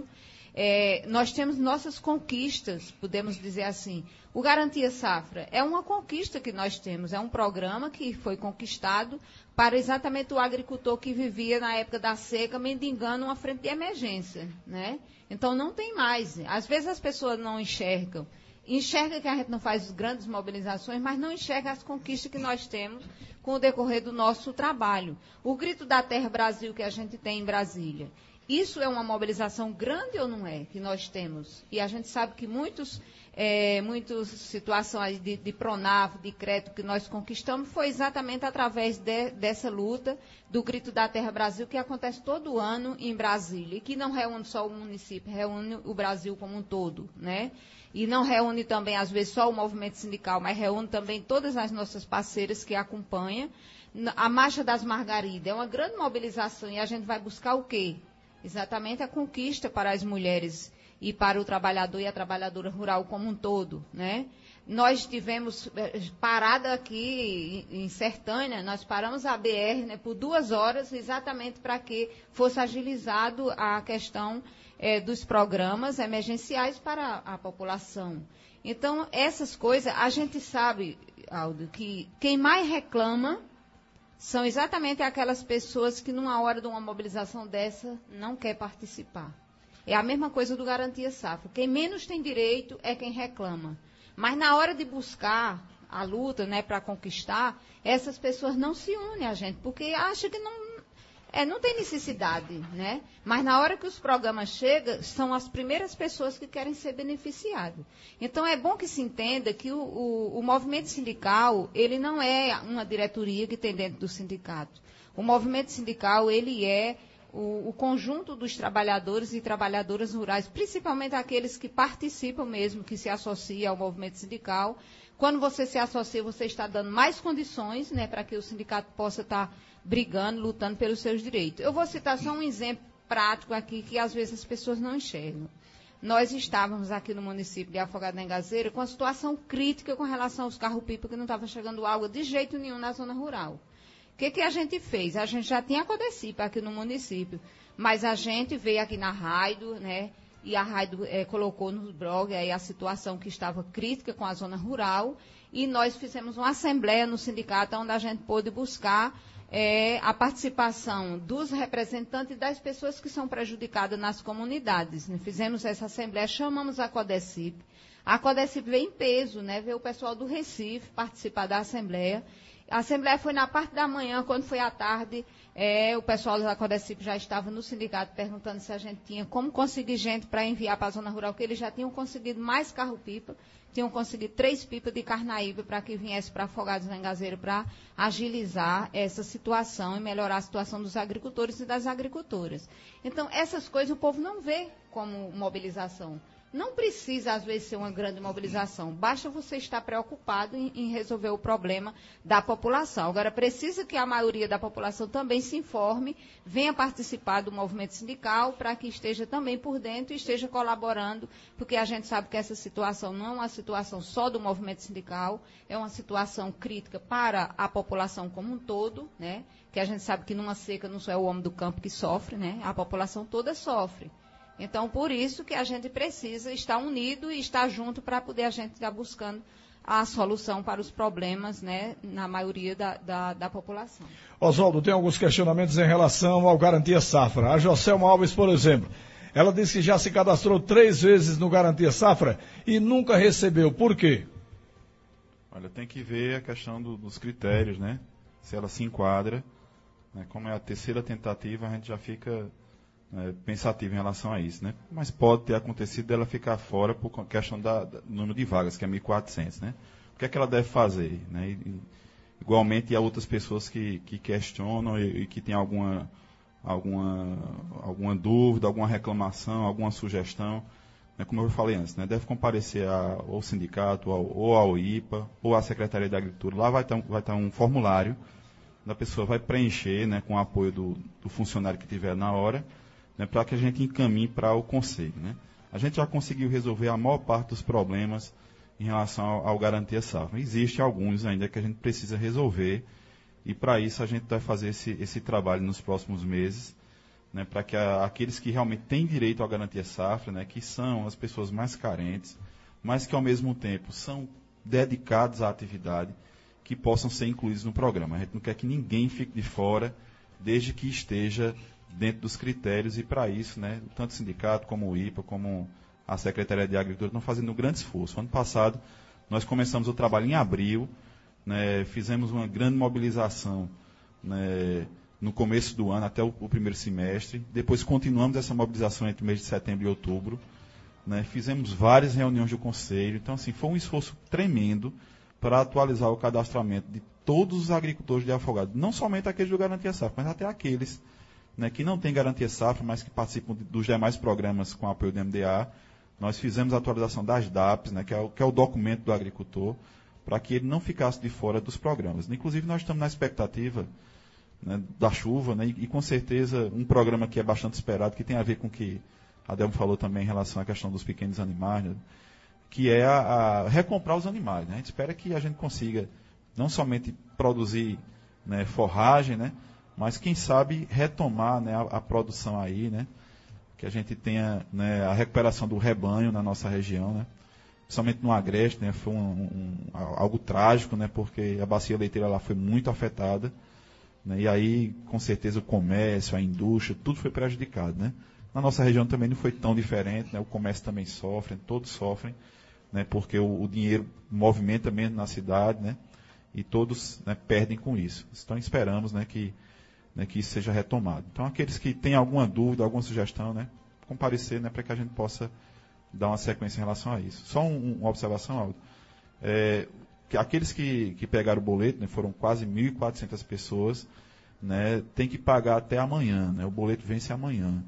Speaker 2: É, nós temos nossas conquistas, podemos dizer assim. O Garantia Safra é uma conquista que nós temos, é um programa que foi conquistado para exatamente o agricultor que vivia na época da seca, mendigando uma frente de emergência, né? Então não tem mais. Às vezes as pessoas não enxergam. Enxerga que a gente não faz grandes mobilizações, mas não enxerga as conquistas que nós temos com o decorrer do nosso trabalho. O Grito da Terra Brasil que a gente tem em Brasília. Isso é uma mobilização grande ou não é, que nós temos? E a gente sabe que muitos, é, muitas situações de, de Pronaf, de crédito que nós conquistamos, foi exatamente através de, dessa luta do Grito da Terra Brasil, que acontece todo ano em Brasília, e que não reúne só o município, reúne o Brasil como um todo, né? E não reúne também, às vezes, só o movimento sindical, mas reúne também todas as nossas parceiras que acompanham. A Marcha das Margaridas é uma grande mobilização, e a gente vai buscar o quê? Exatamente a conquista para as mulheres e para o trabalhador e a trabalhadora rural como um todo, né? Nós tivemos parada aqui em Sertânia, nós paramos a B R, né, por duas horas, exatamente para que fosse agilizado a questão é, dos programas emergenciais para a população. Então, essas coisas, a gente sabe, Aldo, que quem mais reclama são exatamente aquelas pessoas que, numa hora de uma mobilização dessa, não quer participar. É a mesma coisa do Garantia Safra. Quem menos tem direito é quem reclama. Mas, na hora de buscar a luta, né, para conquistar, essas pessoas não se unem a gente, porque acham que não, é, não tem necessidade, né? Mas, na hora que os programas chegam, são as primeiras pessoas que querem ser beneficiadas. Então, é bom que se entenda que o, o, o movimento sindical, ele não é uma diretoria que tem dentro do sindicato. O movimento sindical, ele é o, o conjunto dos trabalhadores e trabalhadoras rurais, principalmente aqueles que participam mesmo, que se associam ao movimento sindical. Quando você se associa, você está dando mais condições, né, para que o sindicato possa estar brigando, lutando pelos seus direitos. Eu vou citar só um exemplo prático aqui, que às vezes as pessoas não enxergam. Nós estávamos aqui no município de Afogados da Engazeira com uma situação crítica com relação aos carros-pipa, que não estava chegando água de jeito nenhum na zona rural. O que, que a gente fez? A gente já tinha a Codecipa aqui no município, mas a gente veio aqui na Raido, né, e a Raido é, colocou no blog aí a situação que estava crítica com a zona rural, e nós fizemos uma assembleia no sindicato onde a gente pôde buscar É, a participação dos representantes e das pessoas que são prejudicadas nas comunidades. Né? Fizemos essa assembleia, chamamos a Codecipa. A Codecipa veio em peso, né? Veio o pessoal do Recife participar da assembleia. A assembleia foi na parte da manhã, quando foi à tarde, é, o pessoal da Codecipa já estava no sindicato perguntando se a gente tinha como conseguir gente para enviar para a zona rural, porque eles já tinham conseguido mais carro-pipa, tinham conseguido três pipas de Carnaíba para que viesse para Afogados da Engazeira para agilizar essa situação e melhorar a situação dos agricultores e das agricultoras. Então, essas coisas o povo não vê como mobilização. Não precisa, às vezes, ser uma grande mobilização. Basta você estar preocupado em, em resolver o problema da população. Agora, precisa que a maioria da população também se informe, venha participar do movimento sindical, para que esteja também por dentro e esteja colaborando, porque a gente sabe que essa situação não é uma situação só do movimento sindical, é uma situação crítica para a população como um todo, né? Que a gente sabe que numa seca não só é o homem do campo que sofre, né? A população toda sofre. Então, por isso que a gente precisa estar unido e estar junto para poder a gente estar buscando a solução para os problemas, né, na maioria da, da, da população.
Speaker 1: Oswaldo, tem alguns questionamentos em relação ao Garantia Safra. A Joselma Alves, por exemplo, ela disse que já se cadastrou três vezes no Garantia Safra e nunca recebeu. Por quê?
Speaker 3: Olha, tem que ver a questão do, dos critérios, né? Se ela se enquadra, né? Como é a terceira tentativa, a gente já fica... É, pensativo em relação a isso, né? Mas pode ter acontecido dela ficar fora por questão da, do número de vagas, que é mil e quatrocentos, né? O que é que ela deve fazer, né? E, e, igualmente, há outras pessoas que, que questionam e, e que têm alguma, alguma, alguma dúvida, alguma reclamação, alguma sugestão, né? Como eu falei antes, né? Deve comparecer a, ao sindicato, ao, ou ao I P A, ou à Secretaria da Agricultura. Lá vai estar vai estar um formulário, a pessoa vai preencher, né, com o apoio do, do funcionário que tiver na hora, né, para que a gente encaminhe para o Conselho. Né? A gente já conseguiu resolver a maior parte dos problemas em relação ao, ao Garantia Safra. Existem alguns ainda que a gente precisa resolver, e para isso a gente vai fazer esse, esse trabalho nos próximos meses, né, para que a, aqueles que realmente têm direito à garantia safra, né, que são as pessoas mais carentes, mas que ao mesmo tempo são dedicados à atividade, que possam ser incluídos no programa. A gente não quer que ninguém fique de fora, desde que esteja dentro dos critérios, e para isso, né, tanto o sindicato como o I P A, como a Secretaria de Agricultura estão fazendo um grande esforço. Ano passado, nós começamos o trabalho em abril, né, fizemos uma grande mobilização, né, no começo do ano, até o, o primeiro semestre. Depois continuamos essa mobilização entre o mês de setembro e outubro. Né, fizemos várias reuniões do Conselho. Então, assim, foi um esforço tremendo para atualizar o cadastramento de todos os agricultores de Afogados. Não somente aqueles do Garantia Safra, mas até aqueles, né, que não têm Garantia Safra, mas que participam de, dos demais programas com apoio do M D A. Nós fizemos a atualização das D A Ps, né, que, é o, que é o documento do agricultor, para que ele não ficasse de fora dos programas. Inclusive, nós estamos na expectativa, né, da chuva, né, e, e com certeza um programa que é bastante esperado, que tem a ver com o que a Delmo falou também em relação à questão dos pequenos animais, né, que é a, a recomprar os animais. Né. A gente espera que a gente consiga não somente produzir, né, forragem, né, mas quem sabe retomar, né, a, a produção aí, né, que a gente tenha, né, a recuperação do rebanho na nossa região, né, principalmente no Agreste, né, foi um, um, algo trágico, né, porque a bacia leiteira lá foi muito afetada. Né, e aí, com certeza, o comércio, a indústria, tudo foi prejudicado. Né? Na nossa região também não foi tão diferente, né, o comércio também sofre, todos sofrem, né, porque o, o dinheiro movimenta mesmo na cidade, né, e todos, né, perdem com isso. Então, esperamos, né, que, né, que isso seja retomado. Então, aqueles que têm alguma dúvida, alguma sugestão, né, comparecer, né, para que a gente possa dar uma sequência em relação a isso. Só um, uma observação, Aldo. É, que aqueles que, que pegaram o boleto, né, foram quase mil e quatrocentas pessoas, né, tem que pagar até amanhã. Né, o boleto vence amanhã.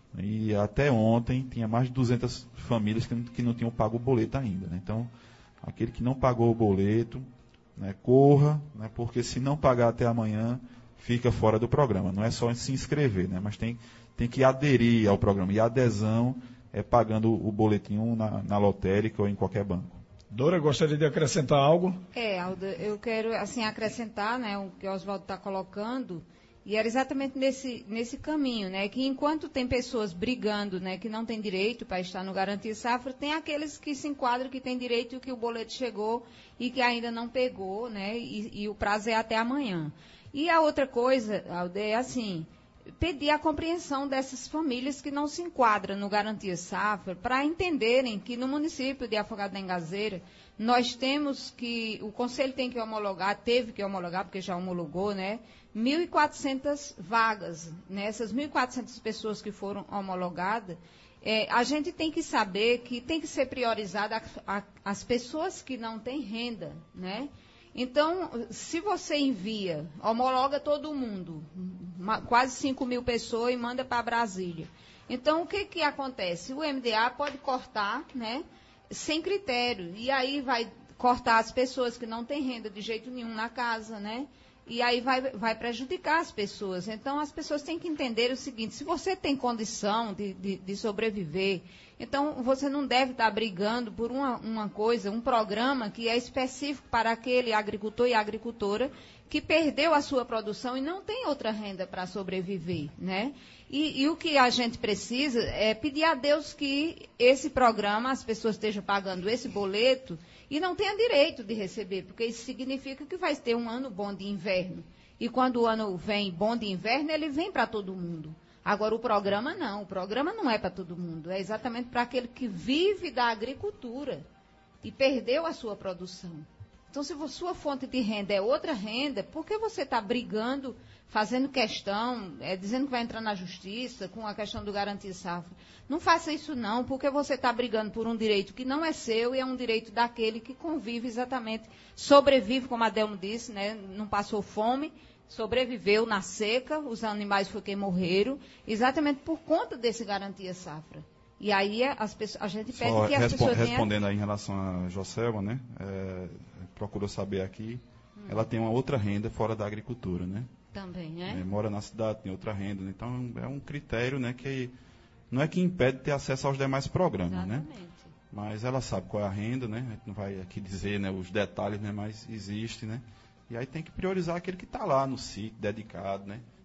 Speaker 3: E até ontem tinha mais de duzentas famílias que, que não tinham pago o boleto ainda. Né, então, aquele que não pagou o boleto, né, corra, né, porque se não pagar até amanhã, fica fora do programa. Não é só se inscrever, né, mas tem, tem que aderir ao programa. E a adesão é pagando o boletim na, na lotérica ou em qualquer banco.
Speaker 1: Dora, gostaria de acrescentar algo?
Speaker 2: É, Aldo, eu quero assim acrescentar, né, o que o Oswaldo está colocando, e era exatamente nesse, nesse caminho, né, que enquanto tem pessoas brigando, né, que não têm direito para estar no Garantia Safra, tem aqueles que se enquadram que têm direito e que o boleto chegou e que ainda não pegou, né, e, e o prazo é até amanhã. E a outra coisa, Aldo, é assim, pedir a compreensão dessas famílias que não se enquadram no Garantia Safra, para entenderem que no município de Afogados da Engazeira, nós temos que, o Conselho tem que homologar, teve que homologar, porque já homologou, né, mil e quatrocentas vagas, né, essas mil e quatrocentas pessoas que foram homologadas, é, a gente tem que saber que tem que ser priorizada a, a, as pessoas que não têm renda, né. Então, se você envia, homologa todo mundo, quase cinco mil pessoas, e manda para Brasília. Então, o que, que acontece? O M D A pode cortar, né, sem critério. E aí vai cortar as pessoas que não têm renda de jeito nenhum na casa, né? E aí vai, vai prejudicar as pessoas. Então, as pessoas têm que entender o seguinte, se você tem condição de, de, de sobreviver, então você não deve estar brigando por uma, uma coisa, um programa que é específico para aquele agricultor e agricultora que perdeu a sua produção e não tem outra renda para sobreviver, né? E, e o que a gente precisa é pedir a Deus que esse programa, as pessoas estejam pagando esse boleto e não tenham direito de receber, porque isso significa que vai ter um ano bom de inverno. E quando o ano vem bom de inverno, ele vem para todo mundo. Agora, o programa não. O programa não é para todo mundo. É exatamente para aquele que vive da agricultura e perdeu a sua produção. Então, se a sua fonte de renda é outra renda, por que você está brigando, fazendo questão, é, dizendo que vai entrar na justiça com a questão do Garantia Safra? Não faça isso não, porque você está brigando por um direito que não é seu e é um direito daquele que convive exatamente, sobrevive, como a Delmo disse, né, não passou fome, sobreviveu na seca, os animais foi quem morreram, exatamente por conta desse Garantia Safra. E aí as pessoas, a gente pede
Speaker 3: Só
Speaker 2: que as
Speaker 3: respo
Speaker 2: pessoas tenham...
Speaker 3: Respondendo aí em relação a Joselma, né, é, procurou saber aqui, hum. ela tem uma outra renda fora da agricultura, né?
Speaker 2: Também, né?
Speaker 3: É, mora na cidade, tem outra renda, né? Então é um critério, né, que não é que impede ter acesso aos demais programas, exatamente, né? Mas ela sabe qual é a renda, né? A gente não vai aqui dizer, né, os detalhes, né, mas existe, né? E aí tem que priorizar aquele que está lá no sítio, dedicado, né?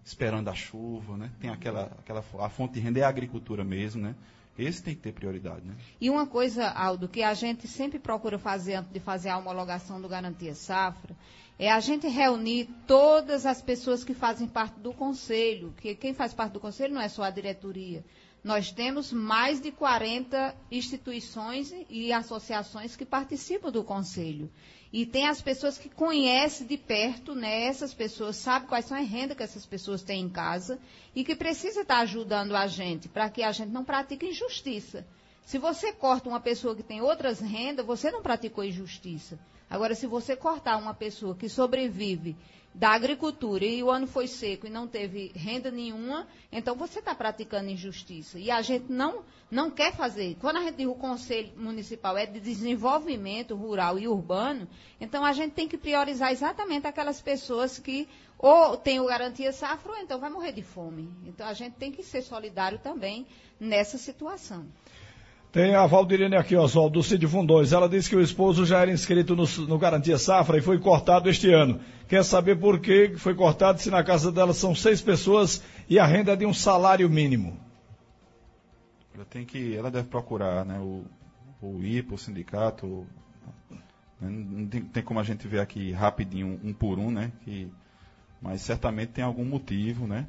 Speaker 3: esperando a chuva, né? Tem aquela, aquela, a fonte de renda é a agricultura mesmo, né? Esse tem que ter prioridade, né?
Speaker 2: E uma coisa, Aldo, que a gente sempre procura fazer antes de fazer a homologação do Garantia Safra, é a gente reunir todas as pessoas que fazem parte do conselho, que quem faz parte do conselho não é só a diretoria. Nós temos mais de quarenta instituições e associações que participam do conselho. E tem as pessoas que conhecem de perto, né? Essas pessoas sabem quais são as rendas que essas pessoas têm em casa e que precisa estar ajudando a gente para que a gente não pratique injustiça. Se você corta uma pessoa que tem outras rendas, você não praticou injustiça. Agora, se você cortar uma pessoa que sobrevive da agricultura e o ano foi seco e não teve renda nenhuma, então você está praticando injustiça. E a gente não, não quer fazer. Quando a gente diz o Conselho Municipal é de desenvolvimento rural e urbano, então a gente tem que priorizar exatamente aquelas pessoas que ou tem o Garantia Safra ou então vai morrer de fome. Então a gente tem que ser solidário também nessa situação.
Speaker 1: Tem a Valdirene aqui, Oswaldo, do Cid Fundões. Ela disse que o esposo já era inscrito no, no Garantia Safra e foi cortado este ano. Quer saber por que foi cortado, se na casa dela são seis pessoas e a renda é de um salário mínimo?
Speaker 3: Ela, tem que, ela deve procurar, né, o, o I P A, o sindicato. Né, não tem, tem como a gente ver aqui rapidinho, um por um, né? Que, mas certamente tem algum motivo, né?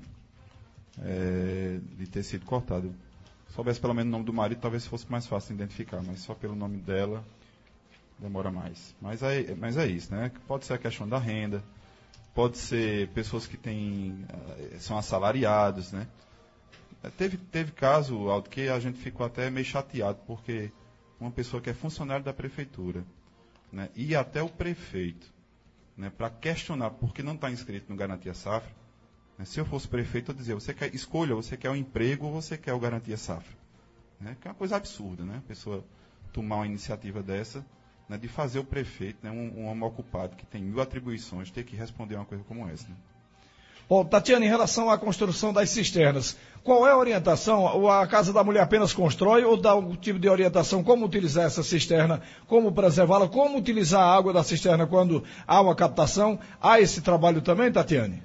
Speaker 3: É, de ter sido cortado. Se soubesse pelo menos o nome do marido, talvez fosse mais fácil de identificar, mas só pelo nome dela demora mais. Mas é, mas é isso, né? Pode ser a questão da renda, pode ser pessoas que têm, são assalariados, né? Teve, teve caso, Aldo, que a gente ficou até meio chateado, porque uma pessoa que é funcionário da prefeitura, né, e até o prefeito, né, para questionar por que não está inscrito no Garantia Safra. Se eu fosse prefeito, eu dizia, você quer, escolha, você quer o emprego ou você quer o Garantia Safra? Né? Que é uma coisa absurda, né? A pessoa tomar uma iniciativa dessa, né, de fazer o prefeito, né, um, um homem ocupado que tem mil atribuições, ter que responder uma coisa como essa. Né?
Speaker 1: Bom, Tatiana, em relação à construção das cisternas, qual é a orientação? A Casa da Mulher apenas constrói ou dá algum tipo de orientação como utilizar essa cisterna, como preservá-la, como utilizar a água da cisterna quando há uma captação? Há esse trabalho também, Tatiane?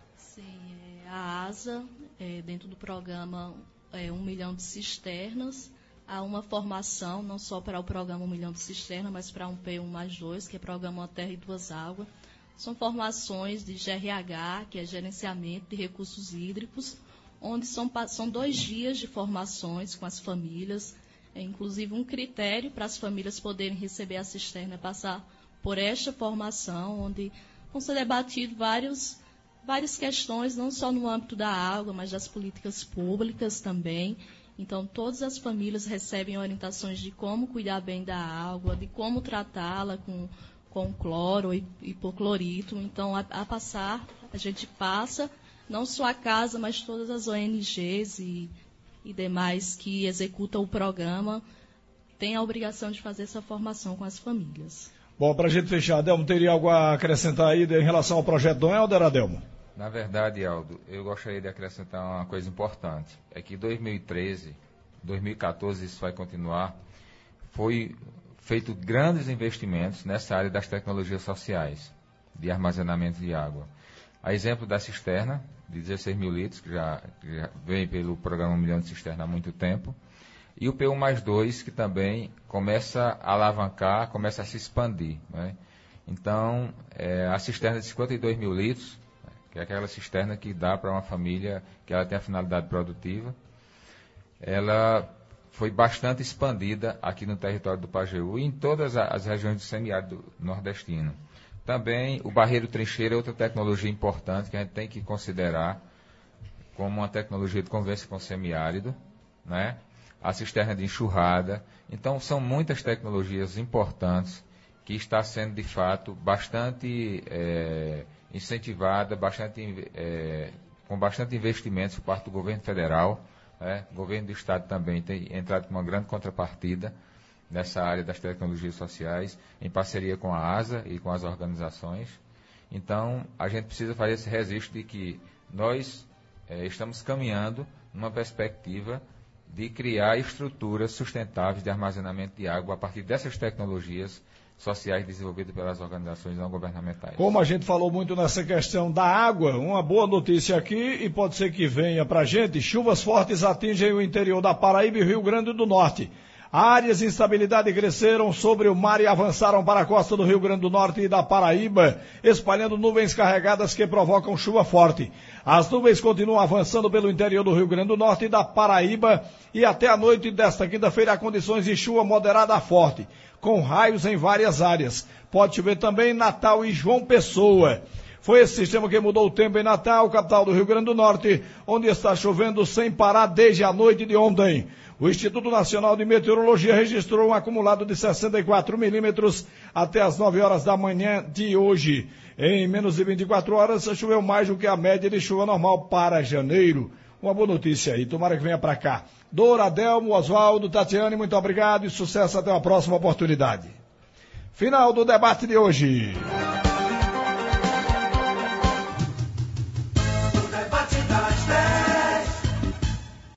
Speaker 4: A ASA, é, dentro do programa é, um milhão de cisternas, há uma formação, não só para o programa um milhão de cisternas, mas para um P um mais dois, que é programa Uma Terra e Duas Águas. São formações de G R H, que é Gerenciamento de Recursos Hídricos, onde são, são dois dias de formações com as famílias, é, inclusive um critério para as famílias poderem receber a cisterna, passar por esta formação, onde vão ser debatidos vários várias questões, não só no âmbito da água, mas das políticas públicas também. Então, todas as famílias recebem orientações de como cuidar bem da água, de como tratá-la com, com cloro e hipoclorito. Então, a, a passar, a gente passa, não só a casa, mas todas as O N Gs e, e demais que executam o programa, têm a obrigação de fazer essa formação com as famílias.
Speaker 1: Bom, para a gente fechar, Adelmo, teria algo a acrescentar aí em relação ao projeto do Helder, Adelmo?
Speaker 5: Na verdade, Aldo, eu gostaria de acrescentar uma coisa importante. É que em dois mil e treze, dois mil e quatorze, isso vai continuar, foi feito grandes investimentos nessa área das tecnologias sociais, de armazenamento de água. A exemplo da cisterna, de dezesseis mil litros, que já, que já vem pelo programa um milhão de cisterna há muito tempo, e o P um mais dois, que também começa a alavancar, começa a se expandir. Né? Então, é, a cisterna de cinquenta e dois mil litros, que é aquela cisterna que dá para uma família que ela tem a finalidade produtiva, ela foi bastante expandida aqui no território do Pajeú e em todas as regiões do semiárido nordestino. Também o barreiro trincheira é outra tecnologia importante que a gente tem que considerar como uma tecnologia de convivência com o semiárido, né? A cisterna de enxurrada. Então, são muitas tecnologias importantes que está sendo, de fato, bastante é, incentivada, bastante, é, com bastante investimentos por parte do governo federal. Né? O governo do estado também tem entrado com uma grande contrapartida nessa área das tecnologias sociais, em parceria com a ASA e com as organizações. Então, a gente precisa fazer esse registro de que nós é, estamos caminhando numa perspectiva de criar estruturas sustentáveis de armazenamento de água a partir dessas tecnologias sociais desenvolvidos pelas organizações não governamentais.
Speaker 1: Como a gente falou muito nessa questão da água, uma boa notícia aqui, e pode ser que venha para a gente, chuvas fortes atingem o interior da Paraíba e Rio Grande do Norte. Áreas de instabilidade cresceram sobre o mar e avançaram para a costa do Rio Grande do Norte e da Paraíba, espalhando nuvens carregadas que provocam chuva forte. As nuvens continuam avançando pelo interior do Rio Grande do Norte e da Paraíba e até a noite desta quinta-feira há condições de chuva moderada a forte, com raios em várias áreas. Pode chover também em Natal e João Pessoa. Foi esse sistema que mudou o tempo em Natal, capital do Rio Grande do Norte, onde está chovendo sem parar desde a noite de ontem. O Instituto Nacional de Meteorologia registrou um acumulado de sessenta e quatro milímetros até as nove horas da manhã de hoje. Em menos de vinte e quatro horas, choveu mais do que a média de chuva normal para janeiro. Uma boa notícia aí, tomara que venha para cá. Dora, Adelmo, Oswaldo, Tatiane, muito obrigado e sucesso até a próxima oportunidade. Final do debate de hoje.